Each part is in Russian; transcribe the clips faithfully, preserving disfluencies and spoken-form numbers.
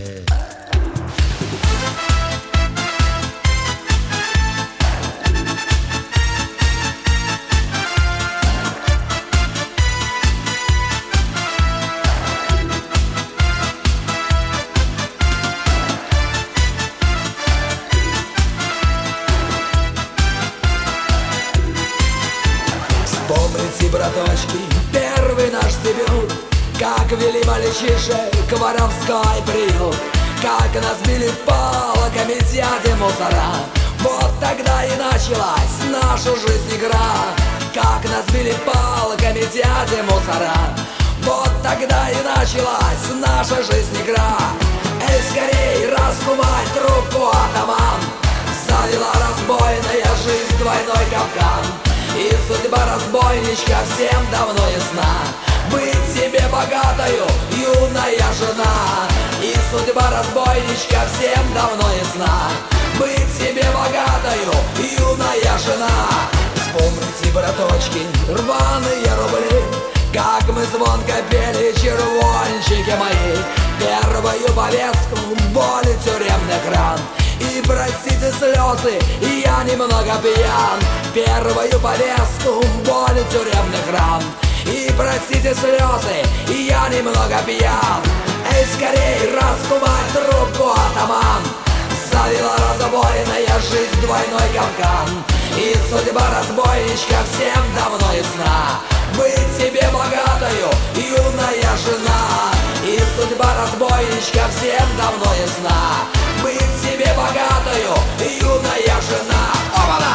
Помните, браточки, первый наш дебют, как вели мальчишек к воровской приют, как нас били палками дяди мусора. Вот тогда и началась наша жизнь игра. Как нас били палками дяди мусора. Вот тогда и началась наша жизнь игра. Эй, скорей, раскумай трубку, атаман, завела разбойная жизнь двойной капкан. И судьба разбойничка всем давно ясна: быть себе богатою, юная жена. И судьба разбойничка всем давно ясна: быть себе богатою, юная жена. Вспомните, браточки, рваные рубли, как мы звонко пели, червончики мои, первую повестку боли тюремных ран. И простите слезы, я немного пьян, первую повестку боли тюремных ран. И простите слезы, я немного пьян. Эй, скорей, раскумай трубку, атаман, завела разбойная жизнь двойной капкан. И судьба разбойничка всем давно ясна: быть себе богатою, юная жена. И судьба разбойничка всем давно ясна: быть себе богатою, юная жена. Опа-да!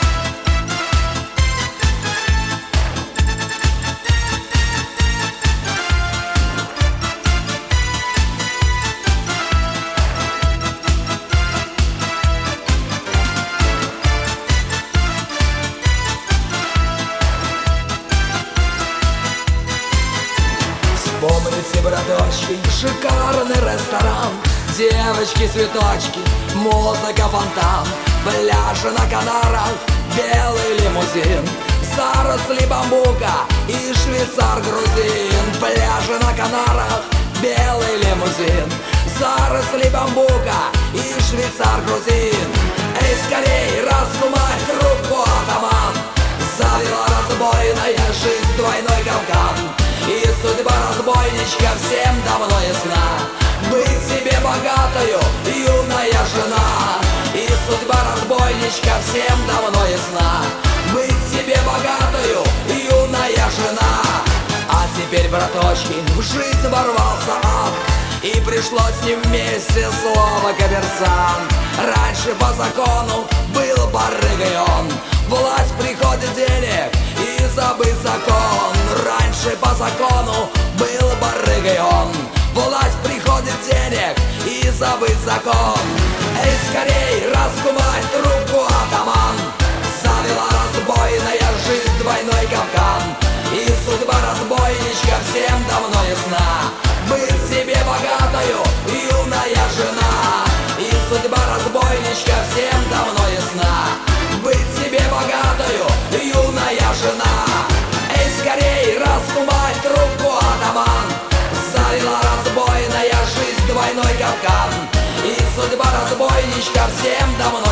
Помните, браточки, шикарный ресторан, девочки-цветочки, музыка, фонтан, пляжи на Канарах, белый лимузин, заросли бамбука и швейцар-грузин. Пляжи на Канарах, белый лимузин, заросли бамбука и швейцар-грузин. Эй, скорей, раскумай трубку, атаман, завела разбойная жизнь двойной капкан. И судьба разбойничка всем давно ясна: быть себе богатою, юная жена. И судьба разбойничка всем давно ясна: быть себе богатою, юная жена. А теперь, браточки, в жизнь ворвался ад, и пришлось с ним вместе слово коммерсант. Раньше по закону был барыгой он, власть приходит денег и забыть закон. Раньше по закону был барыгой он, власть приходит денег и забыть закон. Эй, скорей, раскумай трубку, атаман, завела разбойная жизнь двойной капкан. И судьба разбойничка всем давно ясна: быть себе богатою, юная жена. И судьба разбойничка всем давно ясна: быть себе богатою, юная жена. Эй, скорей, раскумай трубку, атаман, завела разбойная жизнь двойной капкан. И судьба разбойничка всем давно